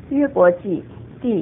约伯记第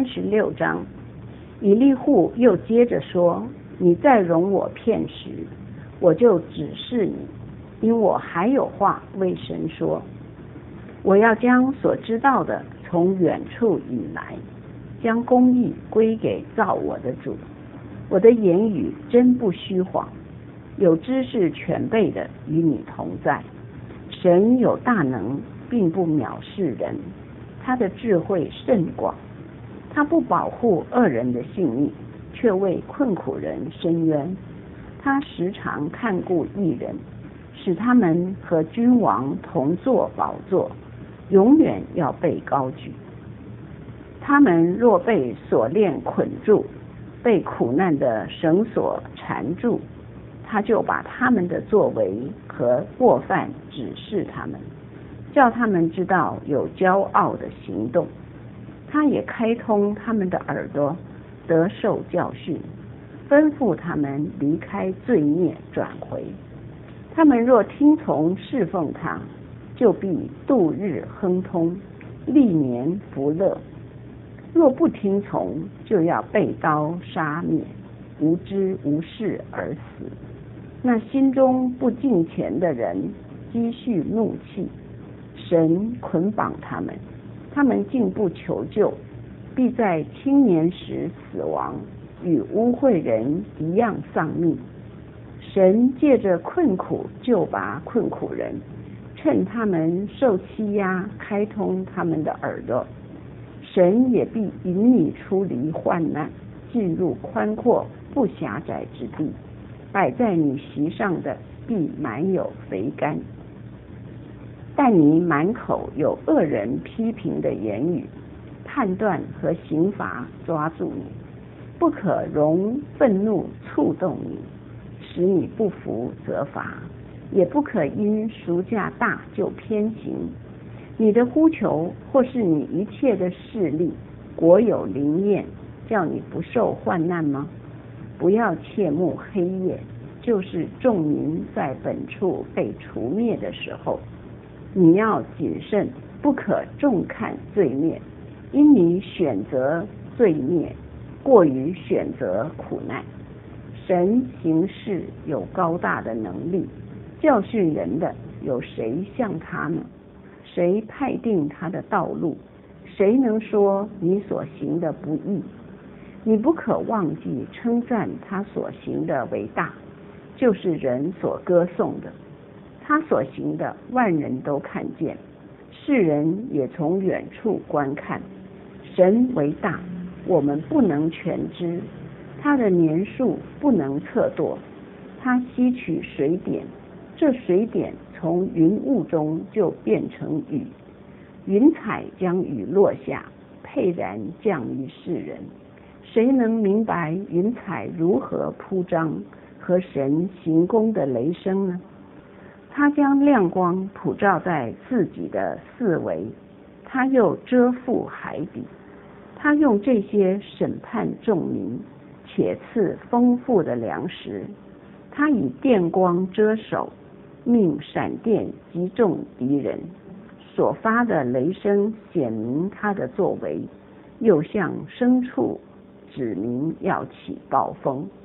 36章，以利户又接着说：你再容我片时，我就指示你，因我还有话为神说。我要将所知道的从远处引来，将公义归给造我的主。我的言语真不虚谎，有知识全备的与你同在。神有大能，并不藐视人，他的智慧甚广。他不保护恶人的性命，却为困苦人伸冤。他时常看顾义人，使他们和君王同坐宝座，永远要被高举。他们若被锁链捆住，被苦难的绳索缠住，他就把他们的作为和过犯指示他们，叫他们知道有骄傲的行动。他也开通他们的耳朵，得受教训，吩咐他们离开罪孽，转回。他们若听从侍奉他，就必度日亨通，历年福乐。若不听从，就要被刀杀灭，无知无事而死。那心中不敬虔的人积蓄怒气，神捆绑他们，他们竟不求救，必在青年时死亡，与污秽人一样丧命。神借着困苦救拔困苦人，趁他们受欺压，开通他们的耳朵。神也必引你出离患难，进入宽阔不狭窄之地。摆在你席上的必满有肥甘，但你满口有恶人批评的言语，判断和刑罚抓住你，不可容愤怒触动你，使你不服责罚，也不可因赎价大就偏行。你的呼求或是你一切的势力，国有灵验，叫你不受患难吗？不要切慕黑夜，就是众民在本处被除灭的时候。你要谨慎，不可重看罪孽，因你选择罪孽，过于选择苦难。神行事有高大的能力，教训人的有谁像他呢？谁派定他的道路？谁能说你所行的不义？你不可忘记称赞他所行的为大，就是人所歌颂的。他所行的万人都看见，世人也从远处观看。神为大，我们不能全知，他的年数不能测度。他吸取水点，这水点从云雾中就变成雨，云彩将雨落下，沛然降于世人。谁能明白云彩如何铺张，和神行宫的雷声呢？他将亮光普照在自己的四围，他又遮覆海底。他用这些审判众民，且赐丰富的粮食。他以电光遮手，命闪电击中敌人。所发的雷声显明他的作为，又向牲畜指明要起暴风。